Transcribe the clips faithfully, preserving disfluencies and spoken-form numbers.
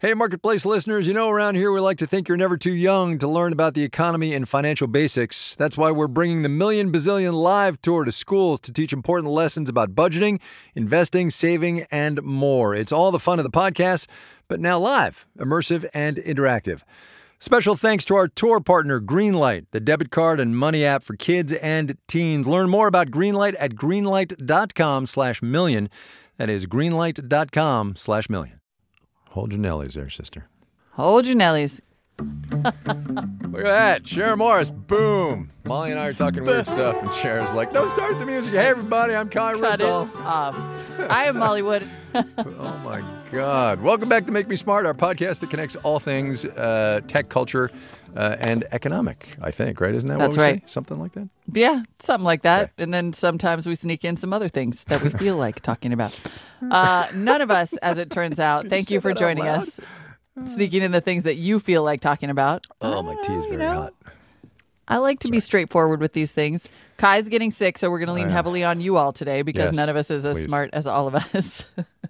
Hey, Marketplace listeners, you know around here we like to think you're never too young to learn about the economy and financial basics. That's why we're bringing the Million Bazillion Live Tour to schools to teach important lessons about budgeting, investing, saving, and more. It's all the fun of the podcast, but now live, immersive, and interactive. Special thanks to our tour partner, Greenlight, the debit card and money app for kids and teens. Learn more about Greenlight at greenlight.com slash million. That is greenlight.com slash million. Hold your Nellies there, sister. Hold your Nellies. Look at that. Sharon Morris. Boom. Molly and I are talking weird stuff, and Sharon's like, no, start the music. Hey, everybody, I'm Kai Cut it Ryssdal. off. I am Molly Wood. Oh, my God. Welcome back to Make Me Smart, our podcast that connects all things uh, tech, culture, uh, and economic, I think, right? Isn't that That's what we right. say? Something like that? Yeah, something like that. Okay. And then sometimes we sneak in some other things that we feel like talking about. Uh, none of us, as it turns out. Thank you, you for say that out joining loud? us. Sneaking in the things that you feel like talking about. Oh, my tea is you very know, hot. I like to be straightforward with these things. Kai's getting sick, so we're going to lean I know. heavily on you all today because Yes, none of us is as please. smart as all of us.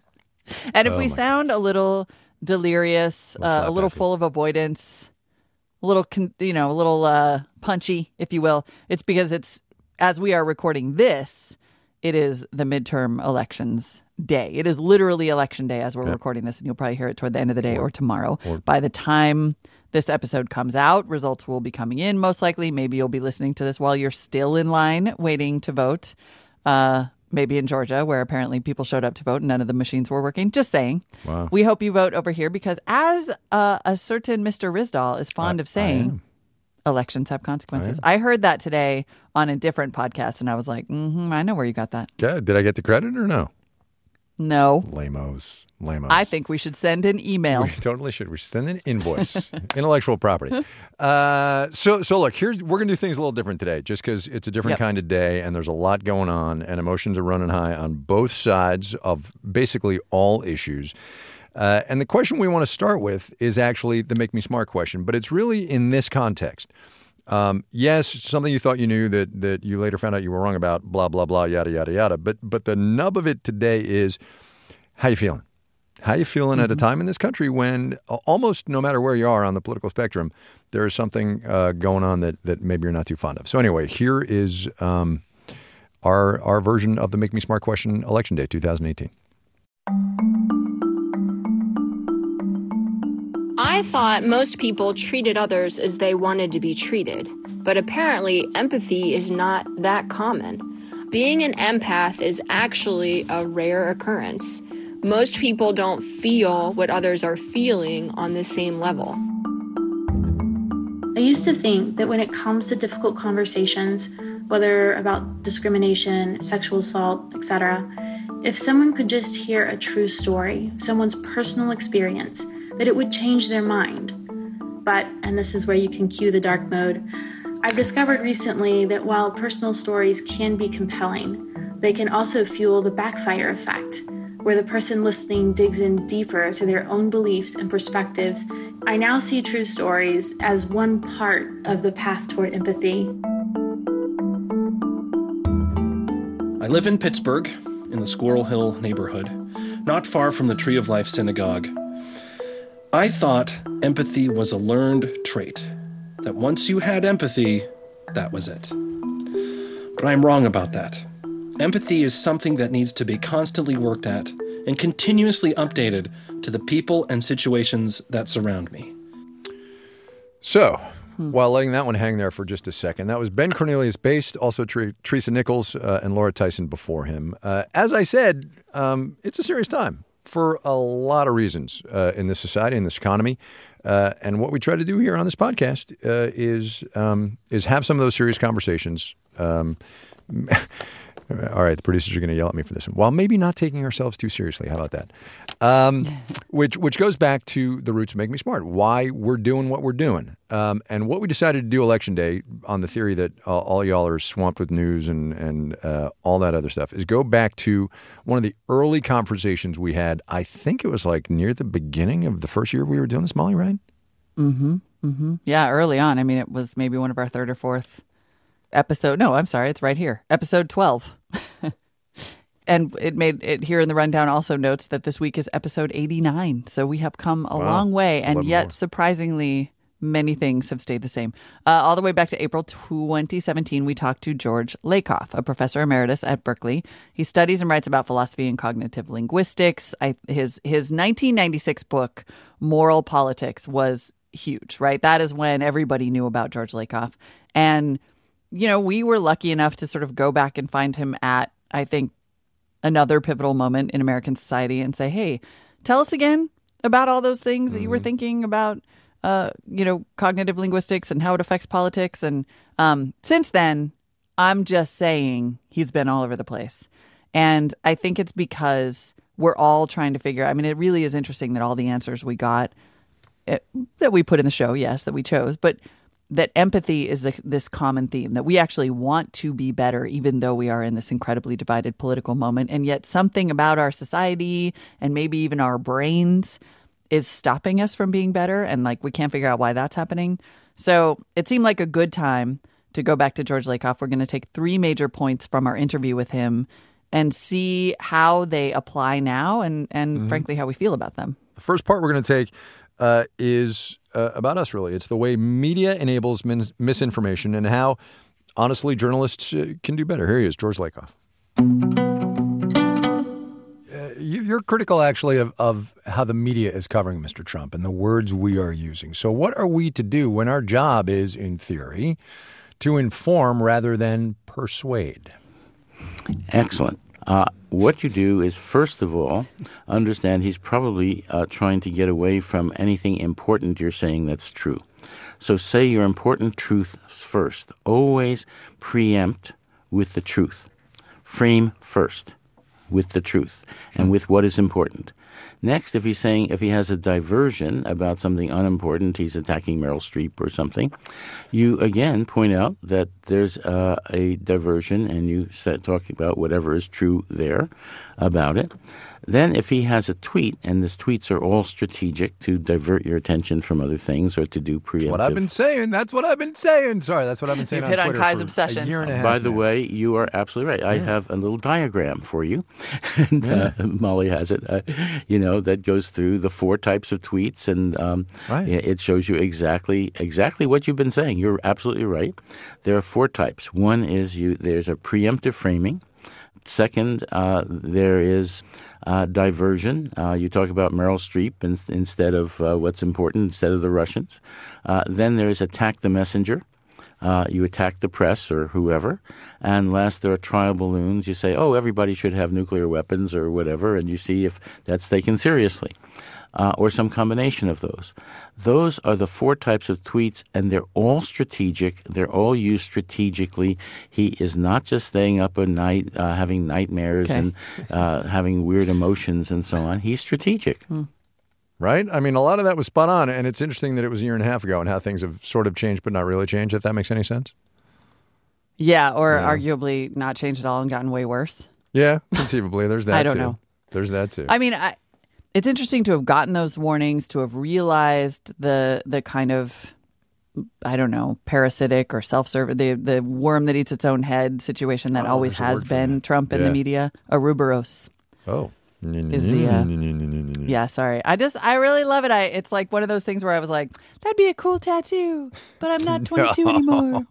And if Oh we my sound a little delirious, Little uh, a slap little happy. full of avoidance, a little, con- you know, a little uh, punchy, if you will, it's because it's, as we are recording this, it is the midterm elections day. It is literally election day as we're Yeah. recording this, and you'll probably hear it toward the end of the day or, tomorrow. or- By the time this episode comes out, results will be coming in, most likely. Maybe you'll be listening to this while you're still in line waiting to vote. Uh, maybe in Georgia, where apparently people showed up to vote and none of the machines were working. Just saying. Wow. We hope you vote over here because as uh, a certain Mister Rizdal is fond I- of I saying, am. elections have consequences. I, heard that today on a different podcast, and I was like, mm-hmm, I know where you got that. Okay. Did I get the credit or no? No. Lamos. Lamos. I think we should send an email. We totally should. We should send an invoice. Intellectual property. Uh, so, so look, here's we're gonna do things a little different today, just because it's a different Yep. kind of day, and there's a lot going on, and emotions are running high on both sides of basically all issues. Uh, and the question we want to start with is actually the Make Me Smart question, but it's really in this context. Um, yes, something you thought you knew that that you later found out you were wrong about, blah, blah, blah, yada, yada, yada. But but the nub of it today is how you feeling? How you feeling at a time in this country when uh, almost no matter where you are on the political spectrum, there is something uh, going on that, that maybe you're not too fond of. So anyway, here is um, our our version of the Make Me Smart question, Election Day twenty eighteen. I thought most people treated others as they wanted to be treated, but apparently empathy is not that common. Being an empath is actually a rare occurrence. Most people don't feel what others are feeling on the same level. I used to think that when it comes to difficult conversations, whether about discrimination, sexual assault, et cetera, if someone could just hear a true story, someone's personal experience, that it would change their mind. But, and this is where you can cue the dark mode, I've discovered recently that while personal stories can be compelling, they can also fuel the backfire effect, where the person listening digs in deeper to their own beliefs and perspectives. I now see true stories as one part of the path toward empathy. I live in Pittsburgh, in the Squirrel Hill neighborhood, not far from the Tree of Life Synagogue. I thought empathy was a learned trait, that once you had empathy, that was it. But I'm wrong about that. Empathy is something that needs to be constantly worked at and continuously updated to the people and situations that surround me. So, while letting that one hang there for just a second, that was Ben Cornelius Based, also Ter- Teresa Nichols uh, and Laura Tyson before him. Uh, as I said, um, it's a serious time for a lot of reasons uh, in this society, in this economy. Uh, and what we try to do here on this podcast uh, is um, is have some of those serious conversations. Um, all right, the producers are going to yell at me for this one. While maybe not taking ourselves too seriously. How about that? Um, which which goes back to the roots of Make Me Smart, why we're doing what we're doing. Um, and what we decided to do Election Day on the theory that uh, all y'all are swamped with news and, and uh, all that other stuff is go back to one of the early conversations we had. I think it was like near the beginning of the first year we were doing this, Molly, right? Mm-hmm. Mm-hmm. Yeah, early on. I mean, it was maybe one of our third or fourth episode. No, I'm sorry. It's right here. Episode twelve. and it made it here in the rundown also notes that this week is episode eighty-nine. So we have come a Wow. long way, and yet more. surprisingly, many things have stayed the same. Uh, all the way back to April twenty seventeen, we talked to George Lakoff, a professor emeritus at Berkeley. He studies and writes about philosophy and cognitive linguistics. I, his his nineteen ninety-six book, Moral Politics, was huge, right? That is when everybody knew about George Lakoff. And, you know, we were lucky enough to sort of go back and find him at, I think, another pivotal moment in American society and say, hey, tell us again about all those things mm-hmm. that you were thinking about. Uh, you know, cognitive linguistics and how it affects politics. And um, since then, I'm just saying he's been all over the place. And I think it's because we're all trying to figure, I mean, it really is interesting that all the answers we got it, that we put in the show, yes, that we chose, but that empathy is a, this common theme, that we actually want to be better, even though we are in this incredibly divided political moment. And yet something about our society and maybe even our brains is stopping us from being better, and like we can't figure out why that's happening. So it seemed like a good time to go back to George Lakoff. We're going to take three major points from our interview with him and see how they apply now and, and mm-hmm. frankly, how we feel about them. The first part we're going to take uh, is uh, about us, really. It's the way media enables min- misinformation and how, honestly, journalists uh, can do better. Here he is, George Lakoff. You're critical, actually, of, of how the media is covering Mister Trump and the words we are using. So what are we to do when our job is, in theory, to inform rather than persuade? Excellent. Uh, what you do is, first of all, understand he's probably uh, trying to get away from anything important you're saying that's true. So say your important truth first. Always preempt with the truth. Frame first with the truth and with what is important. Next, if he's saying, if he has a diversion about something unimportant, he's attacking Meryl Streep or something, you again point out that there's uh, a diversion and you start talking about whatever is true there about it. Then if he has a tweet, and his tweets are all strategic to divert your attention from other things or to do preemptive. That's what I've been saying. That's what I've been saying. Sorry, that's what I've been saying You've on hit Twitter on Kai's for obsession. a year and a half By the now. way, you are absolutely right. I Yeah. have a little diagram for you. and, uh, Molly has it, uh, you know, that goes through the four types of tweets, and um, Right. it it shows you exactly exactly what you've been saying. You're absolutely right. There are four types. One is you. There's a preemptive framing. Second, uh, there is uh, diversion. Uh, you talk about Meryl Streep in, instead of uh, what's important, instead of the Russians. Uh, then there is attack the messenger. Uh, you attack the press or whoever. And last, there are trial balloons. You say, oh, everybody should have nuclear weapons or whatever, and you see if that's taken seriously. Uh, or some combination of those. Those are the four types of tweets, and they're all strategic. They're all used strategically. He is not just staying up at night, uh, having nightmares Okay. and uh, having weird emotions and so on. He's strategic. Hmm. Right? I mean, a lot of that was spot on, and it's interesting that it was a year and a half ago and how things have sort of changed but not really changed, if that makes any sense. Yeah, or Yeah. arguably not changed at all and gotten way worse. Yeah, conceivably. There's that, I don't too. know. There's that, too. I mean, I, it's interesting to have gotten those warnings, to have realized the the kind of, I don't know, parasitic or self-serving, the, the worm that eats its own head situation that Oh, always there's a has word for been that. Trump in Yeah. the media. Ouroboros. oh. Is the, uh, Yeah, sorry. I just, I really love it. I, it's like one of those things where I was like, that'd be a cool tattoo, but I'm not twenty-two anymore.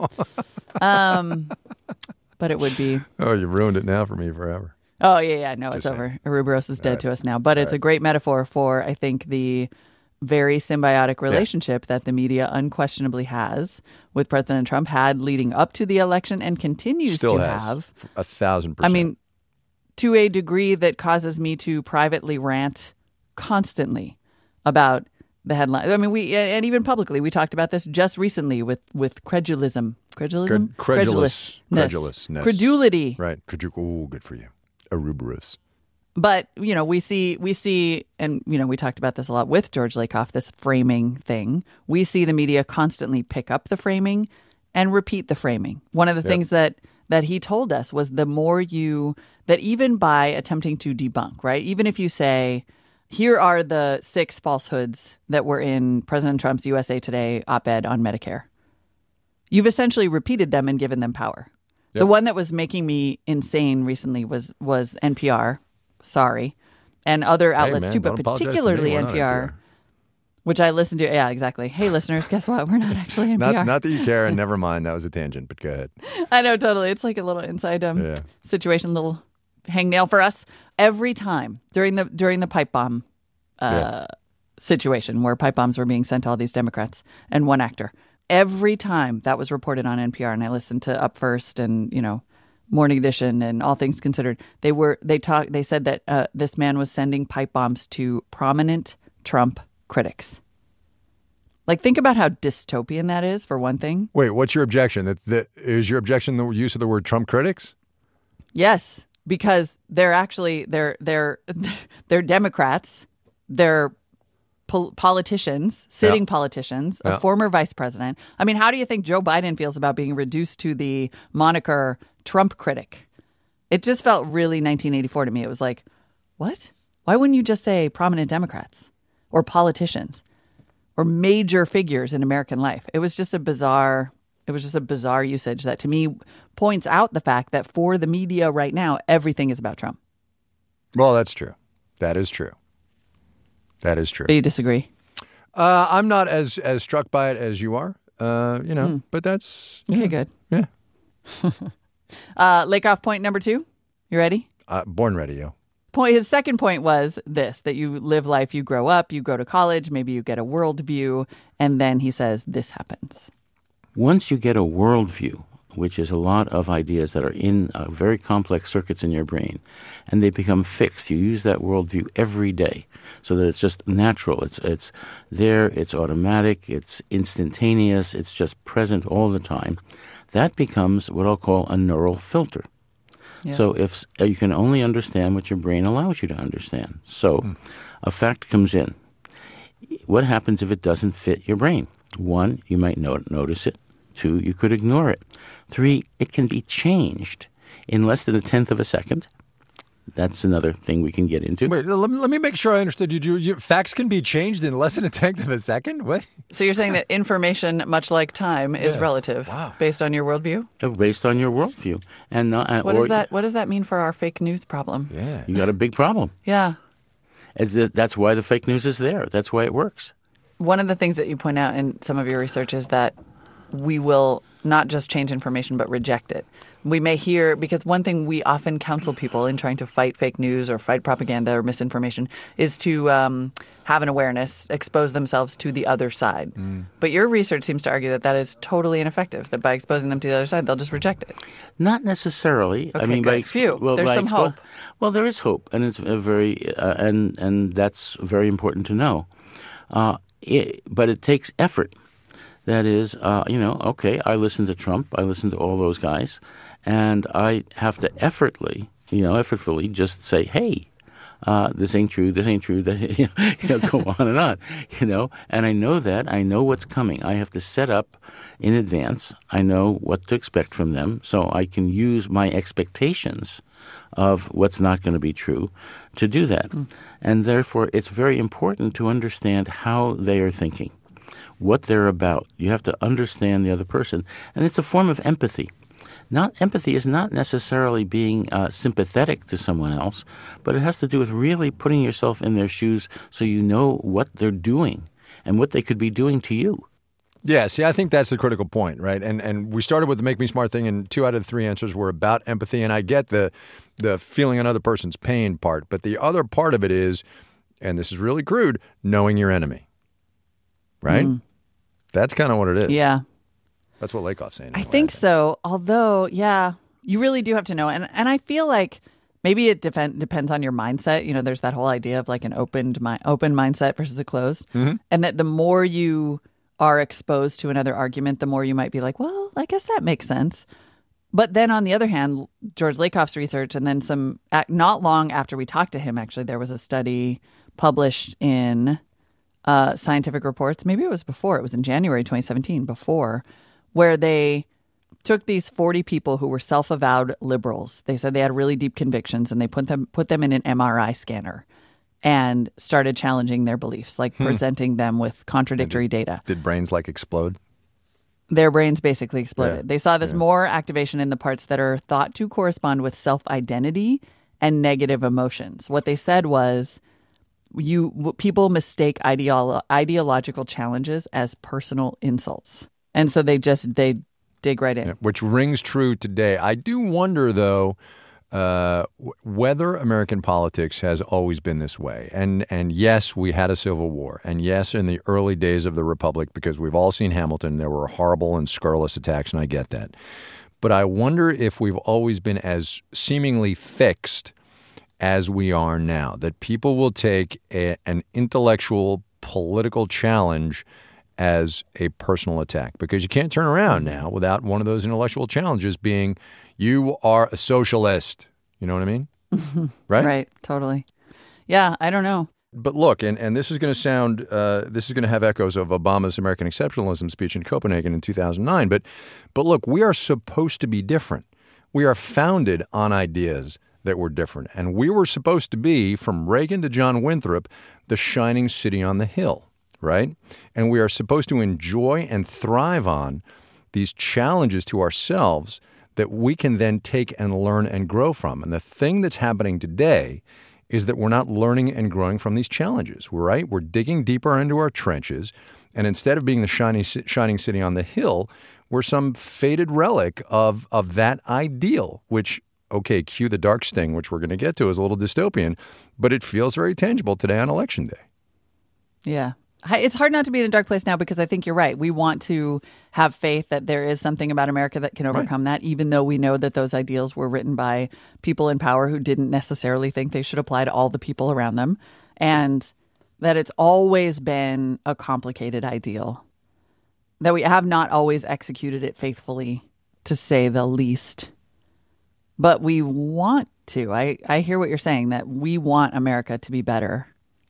Um, but it would be. Oh, you ruined it now for me forever. Oh, yeah, yeah. No, it's saying. over. Ouroboros is dead right. to us now. But it's a great metaphor for, I think, the very symbiotic relationship that the media unquestionably has with President Trump, had leading up to the election and continues Still to has. have. A thousand I percent. mean, to a degree that causes me to privately rant constantly about the headline. I mean, we, and even publicly, we talked about this just recently with, with credulism. Credulism? Cred- credulous. Credulousness. Credulousness. Credulity. Right. Could you? Oh, good for you. Ouroboros. But, you know, we see, we see, and, you know, we talked about this a lot with George Lakoff, this framing thing. We see the media constantly pick up the framing and repeat the framing. One of the Yep. things that, that he told us was the more you, that even by attempting to debunk, right? Even if you say, here are the six falsehoods that were in President Trump's U S A Today op-ed on Medicare, you've essentially repeated them and given them power. The one that was making me insane recently was was N P R. Sorry. And other outlets man, too, but don't apologize to me. particularly We're not N P R, N P R. which I listen to. Yeah, exactly. Hey, listeners, guess what? We're not actually N P R. Not, not that you care, and never mind. That was a tangent, but go ahead. I know, totally. It's like a little inside um, Yeah. situation, little hangnail for us. Every time during the during the pipe bomb uh, Yeah. situation where pipe bombs were being sent to all these Democrats and one actor, every time that was reported on N P R, and I listened to Up First and, you know, Morning Edition and All Things Considered, they were they talked. They said that uh, this man was sending pipe bombs to prominent Trump critics. Like, think about how dystopian that is, for one thing. Wait, what's your objection? That, that is your objection the use of the word Trump critics? Yes, because they're actually they're they're they're Democrats, they're pol- politicians, sitting Yeah. politicians, Yeah. a former vice president. I mean, how do you think Joe Biden feels about being reduced to the moniker Trump critic? It just felt really nineteen eighty-four to me. It was like, what? Why wouldn't you just say prominent Democrats or politicians or major figures in American life? It was just a bizarre. It was just a bizarre usage that to me points out the fact that for the media right now, everything is about Trump. Well, that's true. That is true. That is true. Do you disagree? Uh, I'm not as as struck by it as you are. Uh, you know, Mm. but that's Okay, yeah, good. Yeah. Uh, Lake off point number two. You ready? Uh, born ready, yo. Point. His second point was this: that you live life, you grow up, you go to college, maybe you get a worldview, and then he says this happens. Once you get a worldview, which is a lot of ideas that are in uh, very complex circuits in your brain, and they become fixed, you use that worldview every day so that it's just natural. It's it's there, it's automatic, it's instantaneous, it's just present all the time. That becomes what I'll call a neural filter. Yeah. So if s- you can only understand what your brain allows you to understand. So a fact comes in. What happens if it doesn't fit your brain? One, you might no- notice it. Two, you could ignore it. Three, it can be changed in less than a tenth of a second. That's another thing we can get into. Wait, let me, let me make sure I understood you. You, you. Facts can be changed in less than a tenth of a second? What? So you're saying that information, much like time, is Yeah. relative Wow. based on your worldview? Uh, Based on your worldview. And not, and- What or does that What does that mean for our fake news problem? Yeah. You got a big problem. Yeah. And th- That's why the fake news is there. That's why it works. One of the things that you point out in some of your research is that we will not just change information, but reject it. We may hear, because one thing we often counsel people in trying to fight fake news or fight propaganda or misinformation is to um, have an awareness, expose themselves to the other side. But your research seems to argue that that is totally ineffective, that by exposing them to the other side, they'll just reject it. Not necessarily. I Okay, mean, good. by ex- Phew. There's by some hope. Well, there is hope, and it's a very uh, and and that's very important to know. Uh, it, but it takes effort. That is, uh, you know, okay, I listen to Trump, I listen to all those guys, and I have to effortly, you know, effortfully just say, hey, uh, this ain't true, this ain't true, that, you know, you know, go on and on, you know, and I know that, I know what's coming. I have to set up in advance. I know what to expect from them, so I can use my expectations of what's not going to be true to do that. Mm. And therefore, it's very important to understand how they are thinking, what they're about. You have to understand the other person. And it's a form of empathy. Not empathy is not necessarily being uh, sympathetic to someone else, but it has to do with really putting yourself in their shoes so you know what they're doing and what they could be doing to you. Yeah, see, I think that's the critical point, right? And and we started with the Make Me Smart thing, and two out of the three answers were about empathy. And I get the the feeling another person's pain part, but the other part of it is, and this is really crude, knowing your enemy, right? Mm. That's kind of what it is. Yeah. That's what Lakoff's saying. I think so. Although, yeah, you really do have to know. And and I feel like maybe it depend, depends on your mindset. You know, there's that whole idea of like an opened mi- open mindset versus a closed. Mm-hmm. And that the more you are exposed to another argument, the more you might be like, well, I guess that makes sense. But then on the other hand, George Lakoff's research, and then some, not long after we talked to him, actually, there was a study published in uh, Scientific Reports. Maybe it was before. It was in January twenty seventeen, before, where they took these forty people who were self-avowed liberals. They said they had really deep convictions, and they put them put them in an M R I scanner and started challenging their beliefs, like hmm. presenting them with contradictory did, data. Did brains like explode? their brains basically exploded. Yeah. They saw this Yeah. more activation in the parts that are thought to correspond with self-identity and negative emotions. What they said was, you people mistake ideolo- ideological challenges as personal insults. And so they just, they dig right in. Yeah, which rings true today. I do wonder, though, uh, w- whether American politics has always been this way. And and yes, we had a civil war. And yes, in the early days of the Republic, because we've all seen Hamilton, there were horrible and scurrilous attacks, and I get that. But I wonder if we've always been as seemingly fixed as we are now, that people will take a, an intellectual, political challenge as a personal attack. Because you can't turn around now without one of those intellectual challenges being, you are a socialist. You know what I mean? Right? Right, totally. Yeah, I don't know. But look, and, and this is going to sound, uh, this is going to have echoes of Obama's American exceptionalism speech in Copenhagen in two thousand nine. But, but look, we are supposed to be different. We are founded on ideas that were different. And we were supposed to be, from Reagan to John Winthrop, the shining city on the hill, right? And we are supposed to enjoy and thrive on these challenges to ourselves that we can then take and learn and grow from. And the thing that's happening today is that we're not learning and growing from these challenges, right? We're digging deeper into our trenches, and instead of being the shining, shining city on the hill, we're some faded relic of, of that ideal, which, okay, cue the dark sting, which we're going to get to, is a little dystopian, but it feels very tangible today on Election Day. Yeah. It's hard not to be in a dark place now because I think you're right. We want to have faith that there is something about America that can overcome right. that, even though we know that those ideals were written by people in power who didn't necessarily think they should apply to all the people around them, and that it's always been a complicated ideal, that we have not always executed it faithfully, to say the least. But we want to. I, I hear what you're saying, that we want America to be better.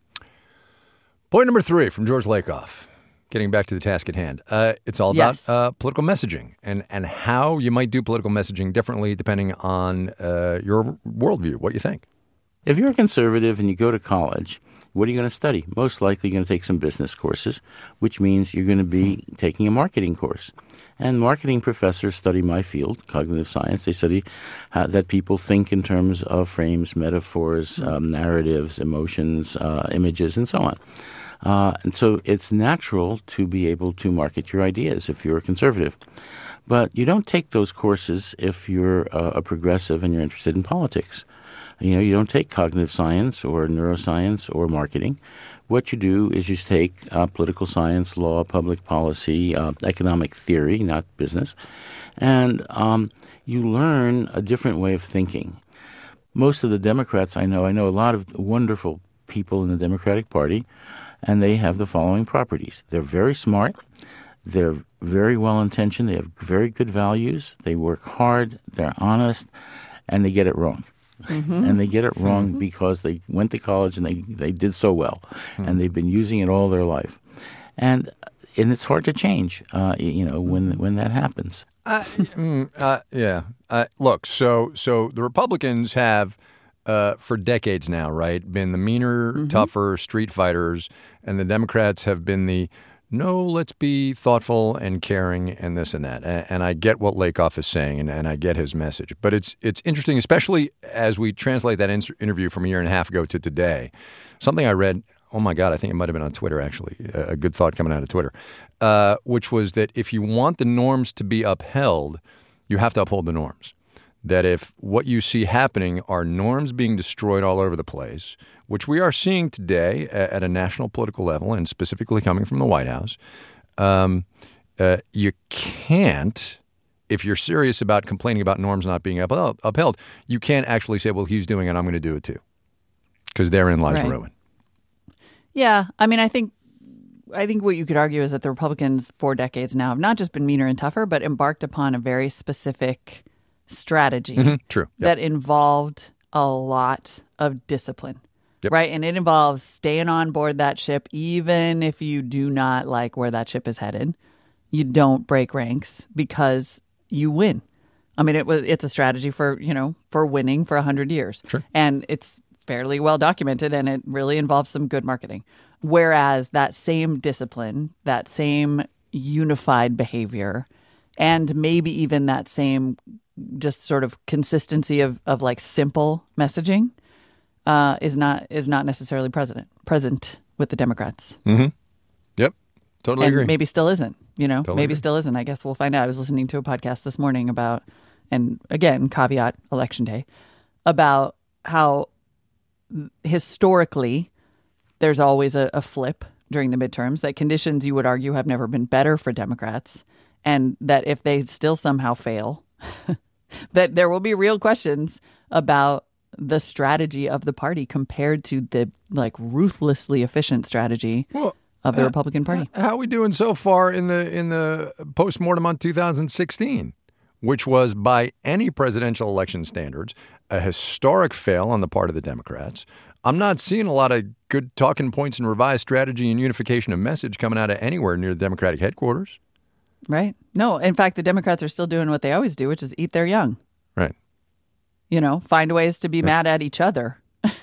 Point number three from George Lakoff, getting back to the task at hand. Uh, it's all about Yes. uh, political messaging and, and how you might do political messaging differently depending on uh, your worldview, what you think. If you're a conservative and you go to college, what are you going to study? Most likely you're going to take some business courses, which means you're going to be taking a marketing course. And marketing professors study my field, cognitive science. They study uh, that people think in terms of frames, metaphors, um, narratives, emotions, uh, images, and so on. Uh, and so it's natural to be able to market your ideas if you're a conservative. But you don't take those courses if you're uh, a progressive and you're interested in politics. You know, you don't take cognitive science or neuroscience or marketing. What you do is you take uh, political science, law, public policy, uh, economic theory, not business, and um, you learn a different way of thinking. Most of the Democrats I know, I know a lot of wonderful people in the Democratic Party, and they have the following properties. They're very smart. They're very well-intentioned. They have very good values. They work hard. They're honest, and they get it wrong. Mm-hmm. And they get it wrong mm-hmm. because they went to college and they, they did so well, mm-hmm. and they've been using it all their life. And and it's hard to change, uh, you know, when when that happens. Uh, mm, uh, yeah. Uh, look, so so the Republicans have, uh, for decades now, right, been the meaner, mm-hmm. tougher street fighters, and the Democrats have been the, no, let's be thoughtful and caring and this and that. And, and I get what Lakoff is saying, and, and I get his message. But it's it's interesting, especially as we translate that in- interview from a year and a half ago to today. Something I read, oh my God, I think it might have been on Twitter, actually, a good thought coming out of Twitter, uh, which was that if you want the norms to be upheld, you have to uphold the norms. That if what you see happening are norms being destroyed all over the place, which we are seeing today at a national political level and specifically coming from the White House, um, uh, you can't, if you're serious about complaining about norms not being upheld, upheld, you can't actually say, well, he's doing it, I'm going to do it too. Because therein lies right. ruin. Yeah. I mean, I think I think what you could argue is that the Republicans for decades now have not just been meaner and tougher, but embarked upon a very specific strategy mm-hmm. True. Yep. that involved a lot of discipline. Yep. Right. And it involves staying on board that ship, even if you do not like where that ship is headed. You don't break ranks because you win. I mean, it was it's a strategy for, you know, for winning for one hundred years. Sure. And it's fairly well documented, and it really involves some good marketing. Whereas that same discipline, that same unified behavior and maybe even that same just sort of consistency of, of like simple messaging uh, is not is not necessarily present present with the Democrats. Mm-hmm. Yep. Totally and agree. Maybe still isn't, you know, Totally maybe agree. still isn't. I guess we'll find out. I was listening to a podcast this morning about, and again, caveat election day, about how historically there's always a, a flip during the midterms, that conditions you would argue have never been better for Democrats, and that if they still somehow fail, that there will be real questions about the strategy of the party compared to the like ruthlessly efficient strategy Well, of the uh, Republican Party. How are we doing so far in the in the postmortem on two thousand sixteen, which was by any presidential election standards a historic fail on the part of the Democrats? I'm not seeing a lot of good talking points and revised strategy and unification of message coming out of anywhere near the Democratic headquarters. Right? No, in fact, the Democrats are still doing what they always do, which is eat their young. Right. You know, find ways to be Yeah. mad at each other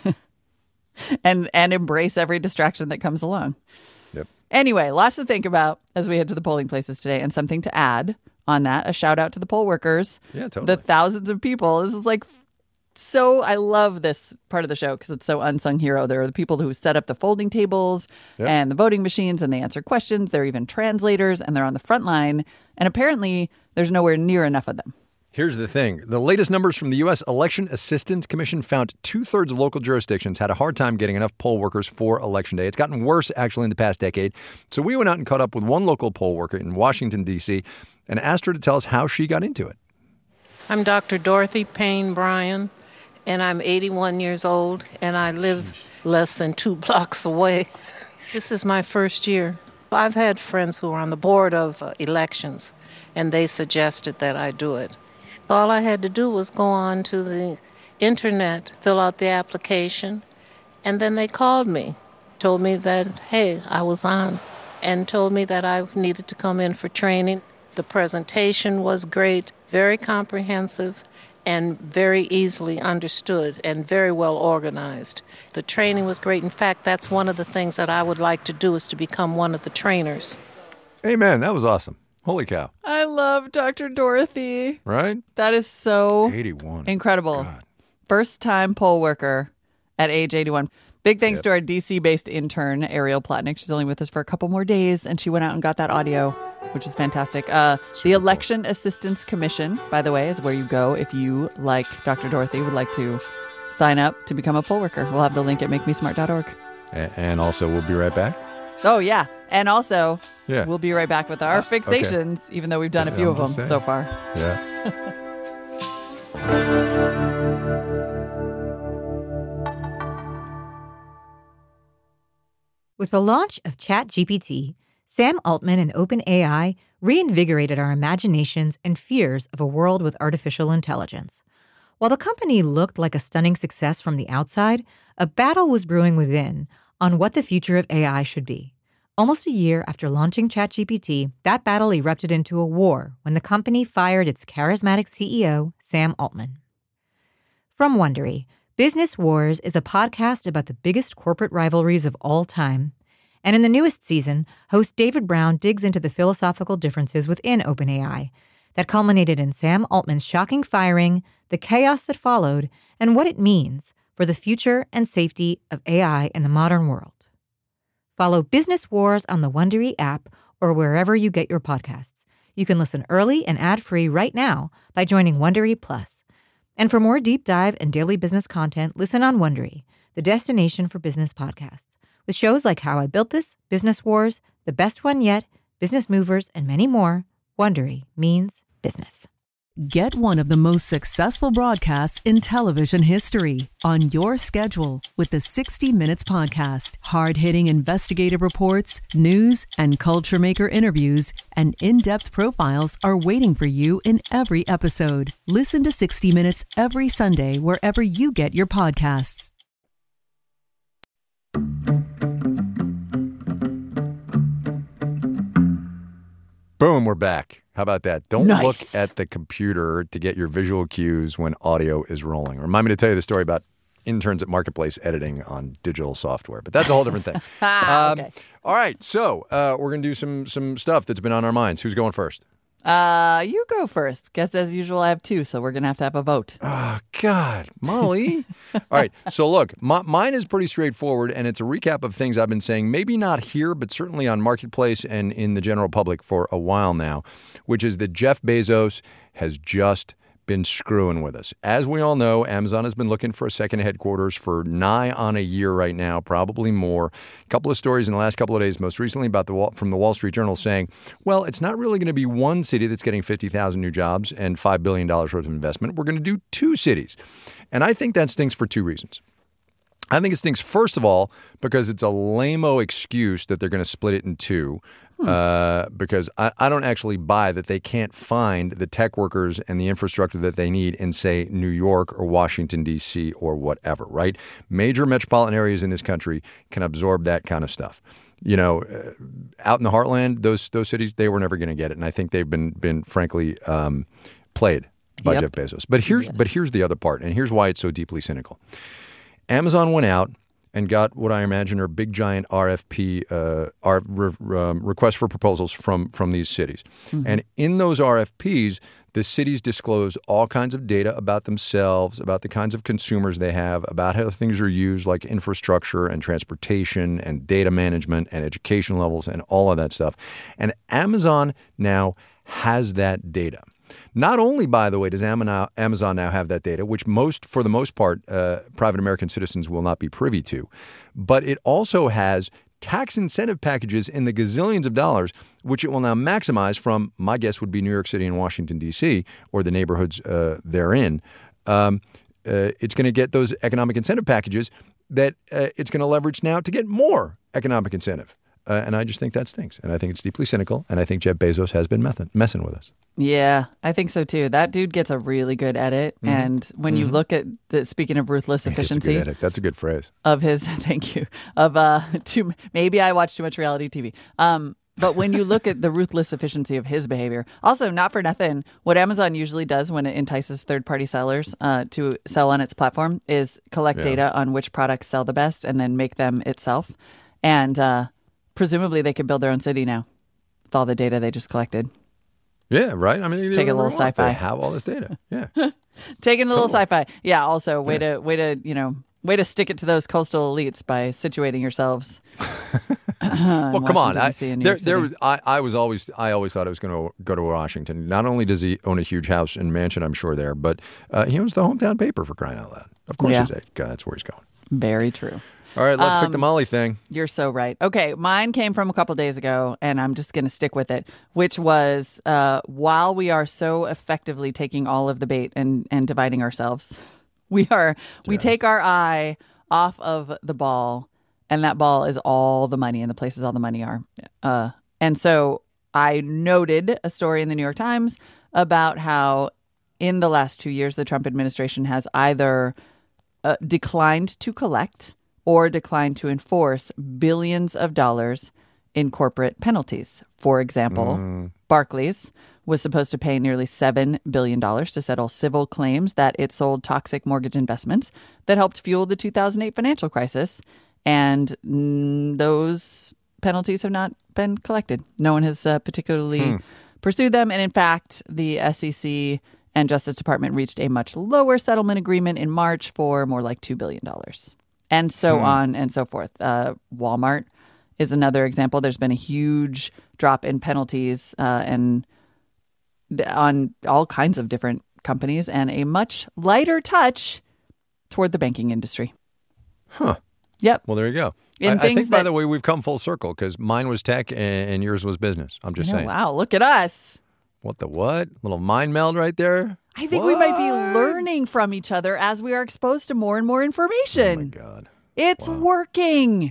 and and embrace every distraction that comes along. Yep. Anyway, lots to think about as we head to the polling places today, and something to add on that. A shout out to the poll workers. Yeah, totally. The thousands of people. This is like so, I love this part of the show because it's so unsung hero. There are the people who set up the folding tables Yep. and the voting machines, and they answer questions. They're even translators, and they're on the front line. And apparently, there's nowhere near enough of them. Here's the thing. The latest numbers from the U S Election Assistance Commission found two-thirds of local jurisdictions had a hard time getting enough poll workers for Election Day. It's gotten worse, actually, in the past decade. So we went out and caught up with one local poll worker in Washington, D C, and asked her to tell us how she got into it. I'm Doctor Dorothy Payne Bryan, and I'm eighty-one years old, and I live less than two blocks away. This is my first year. I've had friends who are on the board of uh, elections, and they suggested that I do it. All I had to do was go on to the internet, fill out the application, and then they called me, told me that, hey, I was on, and told me that I needed to come in for training. The presentation was great, very comprehensive, and very easily understood and very well organized. The training was great. In fact, that's one of the things that I would like to do, is to become one of the trainers. Amen. That was awesome. Holy cow. I love Doctor Dorothy. Right? That is so eighty-one. incredible. God. First time poll worker at age eighty-one. Big thanks Yep. to our D C-based intern, Ariel Plotnick. She's only with us for a couple more days, and she went out and got that audio, which is fantastic. Uh, the Election Assistance Commission, by the way, is where you go if you, like Doctor Dorothy, would like to sign up to become a poll worker. We'll have the link at make me smart dot org. A- And also, we'll be right back. Oh, yeah. And also, Yeah. we'll be right back with our Uh, okay. fixations, even though we've done a few I'm of them just saying. so far. Yeah. With the launch of ChatGPT, Sam Altman and OpenAI reinvigorated our imaginations and fears of a world with artificial intelligence. While the company looked like a stunning success from the outside, a battle was brewing within on what the future of A I should be. Almost a year after launching ChatGPT, that battle erupted into a war when the company fired its charismatic C E O, Sam Altman. From Wondery, Business Wars is a podcast about the biggest corporate rivalries of all time. And in the newest season, host David Brown digs into the philosophical differences within OpenAI that culminated in Sam Altman's shocking firing, the chaos that followed, and what it means for the future and safety of A I in the modern world. Follow Business Wars on the Wondery app or wherever you get your podcasts. You can listen early and ad-free right now by joining Wondery Plus. And for more deep dive and daily business content, listen on Wondery, the destination for business podcasts, with shows like How I Built This, Business Wars, The Best One Yet, Business Movers, and many more. Wondery means business. Get one of the most successful broadcasts in television history on your schedule with the sixty minutes Podcast. Hard-hitting investigative reports, news, and culture maker interviews, and in-depth profiles are waiting for you in every episode. Listen to sixty minutes every Sunday wherever you get your podcasts. Boom, we're back. How about that? Don't Nice. look at the computer to get your visual cues when audio is rolling. Remind me to tell you the story about interns at Marketplace editing on digital software, but that's a whole different thing. Ah, Um, okay. All right, so uh, we're going to do some some stuff that's been on our minds. Who's going first? Uh, you go first. Guess as usual, I have two, so we're going to have to have a vote. Oh, God. Molly. All right, so look, my, mine is pretty straightforward, and it's a recap of things I've been saying, maybe not here, but certainly on Marketplace and in the general public for a while now, which is that Jeff Bezos has just been screwing with us. As we all know, Amazon has been looking for a second headquarters for nigh on a year right now, probably more. A couple of stories in the last couple of days, most recently about the Wall, from the Wall Street Journal saying, well, it's not really going to be one city that's getting fifty thousand new jobs and five billion dollars worth of investment. We're going to do two cities. And I think that stinks for two reasons. I think it stinks, first of all, because it's a lame-o excuse that they're going to split it in two. Hmm. Uh, because I, I don't actually buy that they can't find the tech workers and the infrastructure that they need in, say, New York or Washington, D C or whatever, right? Major metropolitan areas in this country can absorb that kind of stuff. You know, uh, out in the heartland, those those cities, they were never going to get it. And I think they've been, been frankly, um, played by yep. Jeff Bezos. But here's yes. but here's the other part, and here's why it's so deeply cynical. Amazon went out and got what I imagine are big, giant R F P, uh, R, um, requests for proposals from, from these cities. Mm-hmm. And in those R F Ps, the cities disclosed all kinds of data about themselves, about the kinds of consumers they have, about how things are used, like infrastructure and transportation and data management and education levels and all of that stuff. And Amazon now has that data. Not only, by the way, does Amazon now have that data, which most, for the most part, uh, private American citizens will not be privy to, but it also has tax incentive packages in the gazillions of dollars, which it will now maximize from, my guess would be New York City and Washington, D C, or the neighborhoods uh, therein. Um, uh, it's going to get those economic incentive packages that uh, it's going to leverage now to get more economic incentive. Uh, and I just think that stinks. And I think it's deeply cynical. And I think Jeff Bezos has been meth- messing with us. Yeah, I think so, too. That dude gets a really good edit. Mm-hmm. And when mm-hmm. you look at the, speaking of ruthless efficiency. That's a good edit. That's a good phrase. Of his, thank you, of uh, too, maybe I watch too much reality T V. Um, but when you look at the ruthless efficiency of his behavior, also not for nothing, what Amazon usually does when it entices third-party sellers uh, to sell on its platform is collect yeah. data on which products sell the best and then make them itself. And uh presumably, they could build their own city now with all the data they just collected. Yeah, right. I mean, just take a little sci-fi. They have all this data. Yeah, taking a little cool. sci-fi. Yeah. Also, way yeah. to way to you know way to stick it to those coastal elites by situating yourselves. Well, come on. I, there, there. I, I was always. I always thought I was going to go to Washington. Not only does he own a huge house and mansion, I'm sure there, but uh, he owns the hometown paper, for crying out loud. Of course, yeah. he's a, that's where he's going. Very true. All right, let's um, pick the Molly thing. You're so right. Okay, mine came from a couple days ago, and I'm just going to stick with it, which was uh, while we are so effectively taking all of the bait and, and dividing ourselves, we are we yeah. take our eye off of the ball, and that ball is all the money and the places all the money are. Uh, and so I noted a story in the New York Times about how in the last two years, the Trump administration has either uh, declined to collect or declined to enforce billions of dollars in corporate penalties. For example, mm. Barclays was supposed to pay nearly seven billion dollars to settle civil claims that it sold toxic mortgage investments that helped fuel the two thousand eight financial crisis. And mm, those penalties have not been collected. No one has uh, particularly hmm. pursued them. And in fact, the S E C and Justice Department reached a much lower settlement agreement in March for more like two billion dollars. And so hmm. on and so forth. Uh, Walmart is another example. There's been a huge drop in penalties uh, and on all kinds of different companies and a much lighter touch toward the banking industry. Huh. Yep. Well, there you go. I, I think, that, by the way, we've come full circle because mine was tech and, and yours was business. I'm just know, saying. Wow, look at us. What the what? Little mind meld right there? I think what? we might be learning from each other as we are exposed to more and more information. Oh, my God. It's wow. working.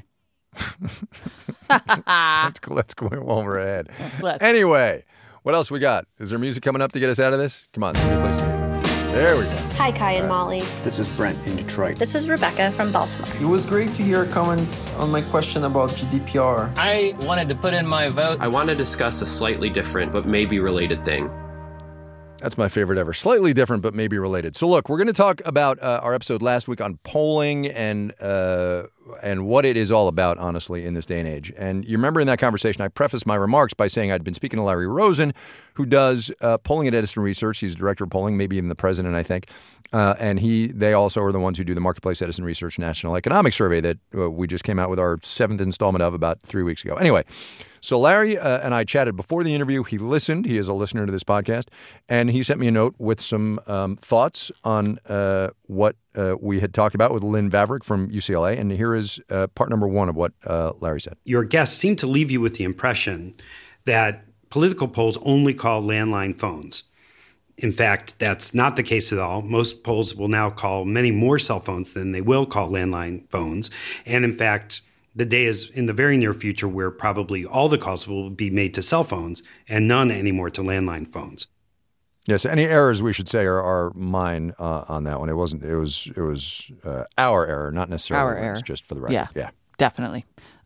let's, go, let's go while we're ahead. Let's. Anyway, what else we got? Is there music coming up to get us out of this? Come on, somebody play some music. There we go. Hi, Kai and Molly. This is Brent in Detroit. This is Rebecca from Baltimore. It was great to hear comments on my question about G D P R. I wanted to put in my vote. I want to discuss a slightly different but maybe related thing. That's my favorite ever. Slightly different, but maybe related. So look, we're going to talk about uh, our episode last week on polling and uh, and what it is all about, honestly, in this day and age. And you remember in that conversation, I prefaced my remarks by saying I'd been speaking to Larry Rosen, who does uh, polling at Edison Research. He's director of polling, maybe even the president, I think. Uh, and he, they also are the ones who do the Marketplace Edison Research National Economic Survey that uh, we just came out with our seventh installment of about three weeks ago. Anyway, so Larry uh, and I chatted before the interview. He listened. He is a listener to this podcast. And he sent me a note with some um, thoughts on uh, what uh, we had talked about with Lynn Vavreck from U C L A. And here is uh, part number one of what uh, Larry said. Your guests seem to leave you with the impression that political polls only call landline phones. In fact, that's not the case at all. Most polls will now call many more cell phones than they will call landline phones. And in fact, the day is in the very near future where probably all the calls will be made to cell phones and none anymore to landline phones. Yes, any errors we should say are, are mine uh, on that one. It wasn't. It was. It was uh, our error, not necessarily our Lynn's, error. just for the record. Yeah, yeah, definitely.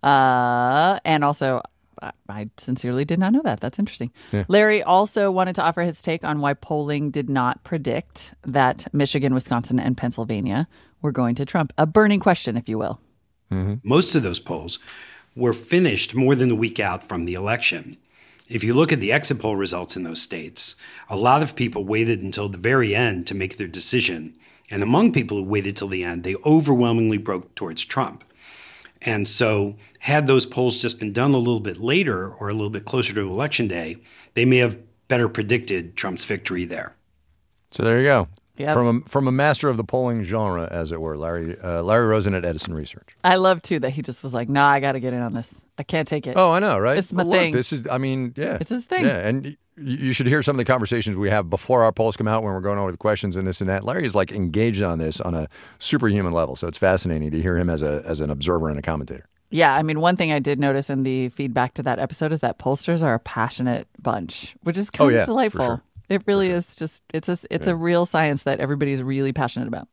Uh, and also, I, I sincerely did not know that. That's interesting. Yeah. Larry also wanted to offer his take on why polling did not predict that Michigan, Wisconsin, and Pennsylvania were going to Trump. A burning question, if you will. Mm-hmm. Most of those polls were finished more than a week out from the election. If you look at the exit poll results in those states, a lot of people waited until the very end to make their decision. And among people who waited till the end, they overwhelmingly broke towards Trump. And so had those polls just been done a little bit later or a little bit closer to Election Day, they may have better predicted Trump's victory there. So there you go. Yep. From a, from a master of the polling genre, as it were, Larry uh, Larry Rosen at Edison Research. I love, too, that he just was like, nah, I got to get in on this. I can't take it. Oh, I know, right? It's my well, look, thing. This is, I mean, yeah. It's his thing. Yeah, and y- you should hear some of the conversations we have before our polls come out when we're going over the questions and this and that. Larry is like engaged on this on a superhuman level, so it's fascinating to hear him as a as an observer and a commentator. Yeah, I mean, one thing I did notice in the feedback to that episode is that pollsters are a passionate bunch, which is kind oh, of yeah, delightful. For sure. It really sure. is just, it's a, it's yeah. a real science that everybody's really passionate about.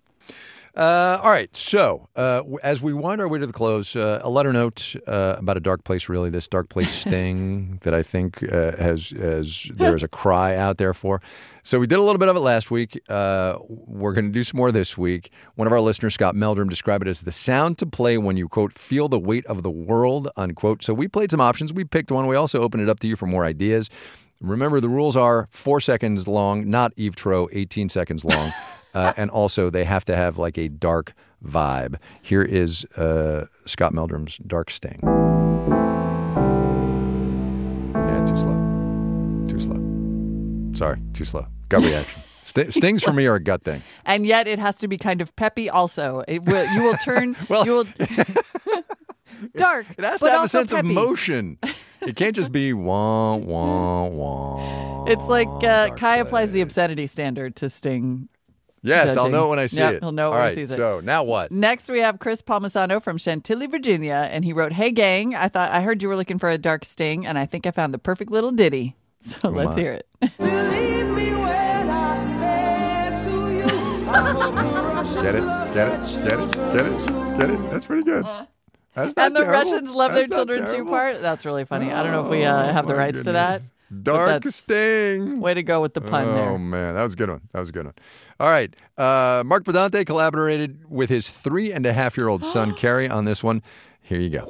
Uh, all right. So uh, as we wind our way to the close, uh, a letter note uh, about a dark place, really, this dark place sting that I think uh, has, has there is a cry out there for. So we did a little bit of it last week. Uh, we're going to do some more this week. One of our listeners, Scott Meldrum, described it as the sound to play when you, quote, feel the weight of the world, unquote. So we played some options. We picked one. We also opened it up to you for more ideas. Remember, the rules are four seconds long, not Eve Troeh, eighteen seconds long. Uh, and also, they have to have like a dark vibe. Here is uh, Scott Meldrum's Dark Sting. Yeah, too slow. Too slow. Sorry, too slow. Gut reaction. St- stings for me are a gut thing. And yet it has to be kind of peppy also. It will, you will turn, well, you will... dark, It has but to have a also sense peppy. of motion. It can't just be wah, wah, wah. It's like uh, dark Kai play. applies the obscenity standard to Sting. Yes, judging. I'll know it when I see Yep, it. he'll know it All when he right, sees it. so now what? Next, we have Chris Palmisano from Chantilly, Virginia, and he wrote, "Hey, gang, I thought I heard you were looking for a dark sting, and I think I found the perfect little ditty. So Come let's on. hear it." Get it? Get it? Get it? Get it? Get it? That's pretty good. That's not And the terrible. Russians love That's their not children too terrible. part. That's really funny. I don't know if we uh, have the my rights to that. goodness. but Dark that's- Sting. Way to go with the pun oh, there. man. That was a good one. That was a good one. All right. Uh, Mark Pedante collaborated with his three and a half year old son, Carrie, on this one. Here you go.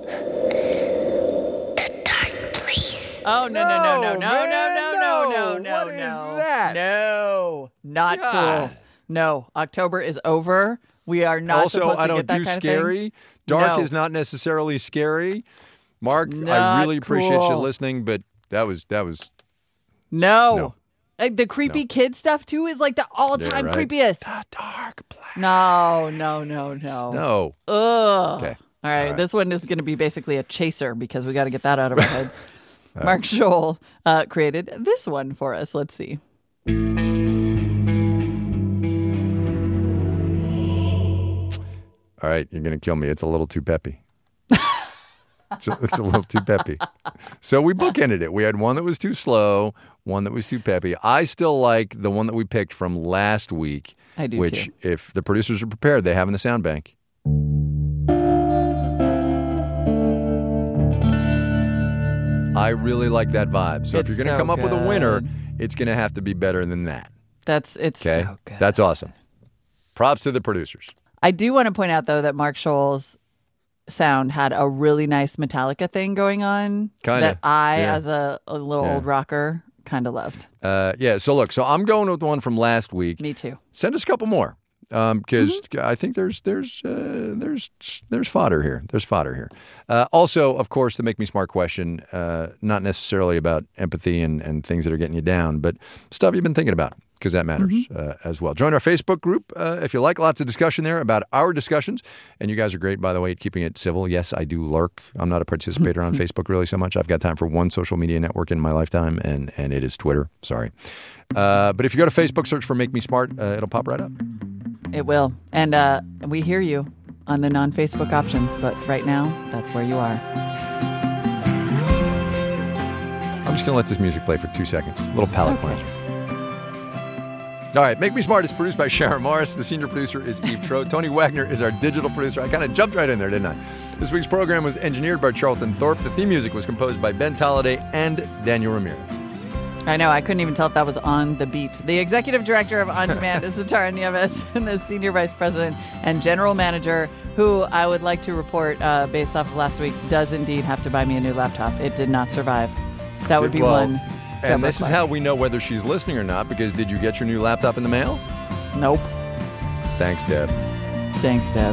Oh, no, no, no, no, no, no, man, no, no, no, no, What no. is that? No, not God. cool. No, October is over. We are not also, supposed to I don't get that do kind scary. of thing. Dark No. is not necessarily scary. Mark, I Not really appreciate you cool. listening, but that was that was No. No. Like, the creepy kid stuff, too, is like the all-time Yeah, right. creepiest. the dark place. No, no, no, no. No. Ugh. Okay. All right, right. this one is going to be basically a chaser because we got to get that out of our heads. Mark Scholl uh, created this one for us. Let's see. All right, you're going to kill me. It's a little too peppy. it's, a, it's a little too peppy. So we bookended it. We had one that was too slow, one that was too peppy. I still like the one that we picked from last week, I do which, too. if the producers are prepared, they have in the sound bank. I really like that vibe. So It's if you're going to so come up with a winner, good. it's going to have to be better than that. That's it's Okay? so good. That's awesome. Props to the producers. I do want to point out, though, that Mark Scholl's sound had a really nice Metallica thing going on. Kinda, that I, yeah. as a, a little Yeah. old rocker, kind of loved. Uh, yeah, so look, so I'm going with the one from last week. Me too. Send us a couple more. Um, because Mm-hmm. I think there's there's uh, there's there's fodder here. There's fodder here. Uh, also, of course, the Make Me Smart question, uh, not necessarily about empathy and, and things that are getting you down, but stuff you've been thinking about, because that matters Mm-hmm. uh, as well. Join our Facebook group uh, if you like. Lots of discussion there about our discussions. And you guys are great, by the way, at keeping it civil. Yes, I do lurk. I'm not a participator on Facebook really so much. I've got time for one social media network in my lifetime, and, and it is Twitter. Sorry. Uh, but if you go to Facebook, search for Make Me Smart, uh, it'll pop right up. It will. And uh, we hear you on the non-Facebook options, but right now, that's where you are. I'm just going to let this music play for two seconds. A little palate Okay. cleanser. All right, Make Me Smart is produced by Sharon Morris. The senior producer is Eve Tro. Tony Wagner is our digital producer. I kind of jumped right in there, didn't I? This week's program was engineered by Charlton Thorpe. The theme music was composed by Ben Talladay and Daniel Ramirez. I know. I couldn't even tell if that was on the beat. The executive director of On Demand is Satara Nieves, and the senior vice president and general manager, who I would like to report, uh, based off of last week, does indeed have to buy me a new laptop. It did not survive. That would be Well, one. And this is how we know whether she's listening or not, because did you get your new laptop in the mail? Nope. Thanks, Deb. Thanks, Deb.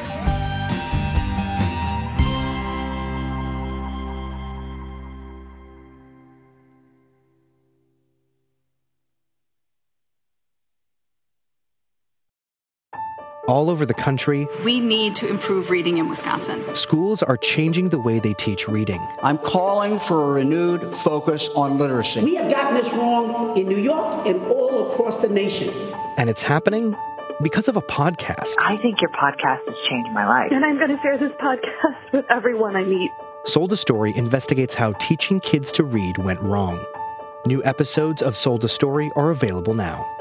All over the country, We need to improve reading in Wisconsin. schools are changing the way they teach reading. I'm calling for a renewed focus on literacy. We have gotten this wrong in New York and all across the nation. And it's happening because of a podcast. I think your podcast has changed my life. And I'm going to share this podcast with everyone I meet. Sold a Story investigates how teaching kids to read went wrong. New episodes of Sold a Story are available now.